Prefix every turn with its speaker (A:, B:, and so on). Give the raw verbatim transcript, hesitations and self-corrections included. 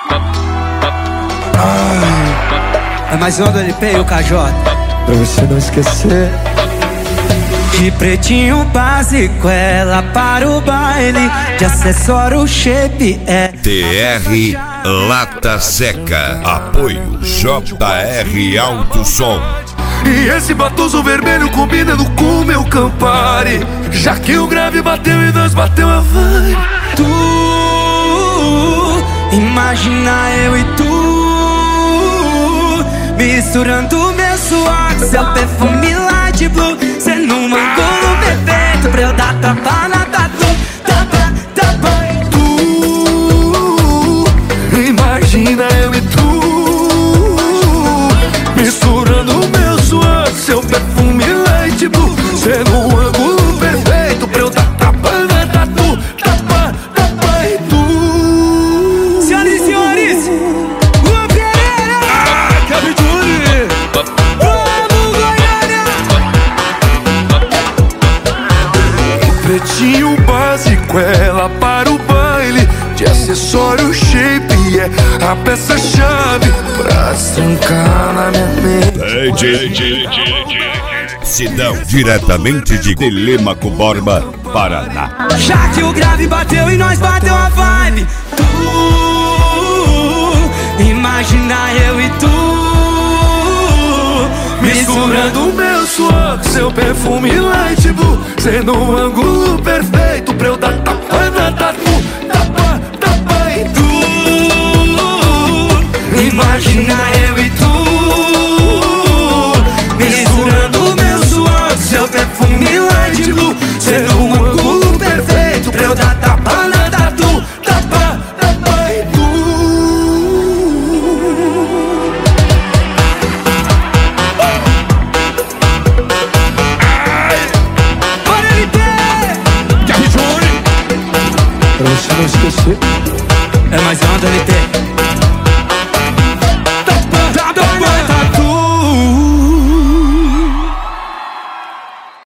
A: Ai, é mais um do L P e o K J.
B: Pra você não esquecer.
A: De pretinho básico, ela para o baile. De acessório shape é
C: T R Lata Seca. Apoio J R Alto Som.
B: E esse batoso vermelho combinando com o meu Campari. Já que o grave bateu e nós bateu a vibe.
A: Tu, imagina eu e tu misturando meu suor, seu perfume light blue. Cê num ângulo perfeito pra eu dar tapa na tatu. Tapa, tapa.
B: Tu, imagina eu e tu misturando meu suor, seu perfume light blue. Cê num ângulo perfeito pra eu dar tapa na tatu. Tapa, tapa e tu.
A: Senhoras e senhores, Luan Pereira,
B: Ah, Kevin Júnior.
A: vamos Goiânia.
B: Pretinho básico, ela para o baile. De acessório shape é a peça-chave pra trancar na minha mente.
C: Sidão, diretamente de Telêmaco Borba, Paraná.
A: Já que o grave bateu e nós bateu a vibe. Tu, imagina eu e tu
B: Misturando meu suor, seu perfume light blue. Sendo um ângulo perfeito pra eu dar tapa na tatu. Tapa, tapa e tu.
A: Imagina eu e tu misturando meu suor, seu perfume light blue. Sendo um ângulo perfeito pra eu dar tapa na tatu. Tapa, tapa e tu. Bora L P!
B: Pra você não esquecer.
A: É mais uma do L P.